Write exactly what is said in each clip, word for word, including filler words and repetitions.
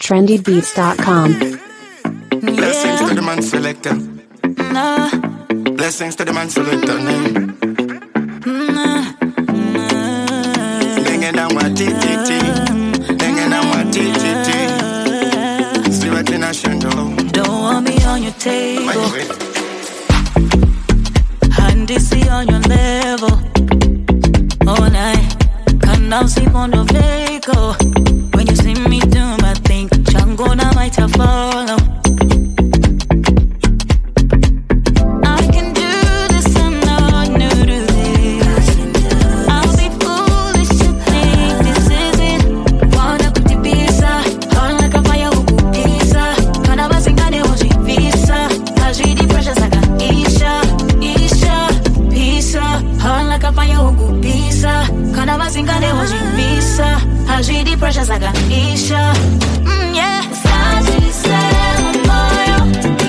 trendy beats dot com. Blessings to the man selector. Nah. Blessings to the man selector. Dingin' down my T T T. Dingin' down my T T T. See what you nation do. Don't want me on your table. Handisi on your level. All night. Can't now sleep on the vehicle. When you see me do my thing, Shangona might have follow. I can do this, I'm not new to this. I'll be foolish to think this is it. Wanna put the pizza, all like a fire who pizza. Kana basingane hoji visa. Haji the pressures like a Isha, Isha, pizza. All like a fire who pizza. Kana basingane hoji visa. Haji the pressures like a Isha. Mm, yeah. Saji say moyo.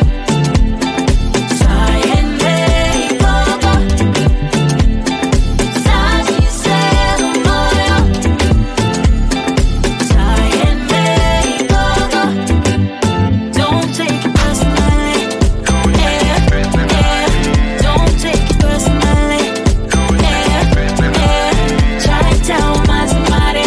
Sayende ikoko. Saji say moyo. Sayende ikoko. Don't take it personally. Yeah, yeah. Don't take it personally. Yeah, yeah. Try to tell my somebody.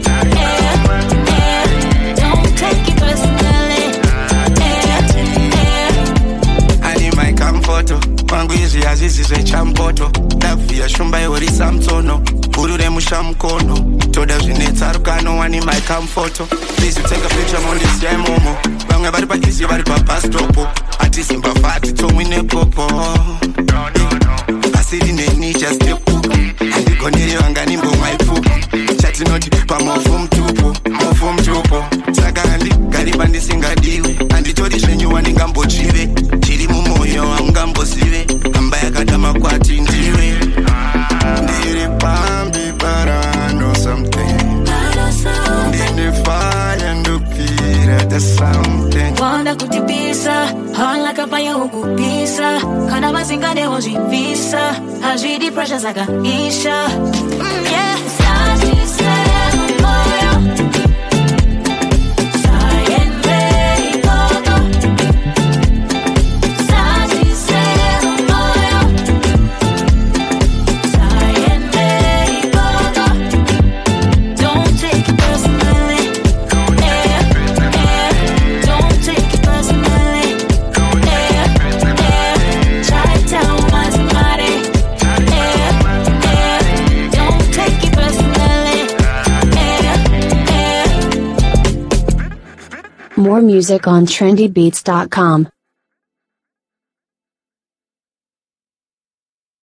Mangwizi azizizwe champoto Davia shumba yori samtono Urure mushamkono Toda zvinetsarukano wani my comforto Please you take a picture on this yeah momo Vamwe vari pa easy vari pa bus stop Ati simba fati tomwi nepopo Asiri neni just step Andigoneyo anganimbo maipu Chati noti pa mofu mtupo Mofu mtupo Saka andi gariba ndisingadiwe Anditori shenyuwa ningambochive Chiri mumoyo angambosive Kamba yakadama kwati ndiwe Ndiri pambi but I know something Ndiri fire ndupira there's something Wanda kutipisa All like a fire hukupisa Kana basingane hoji visa Haji the pressures like a Isha. Mm, yeah. Saji say moyo. More music on trendy beats dot com.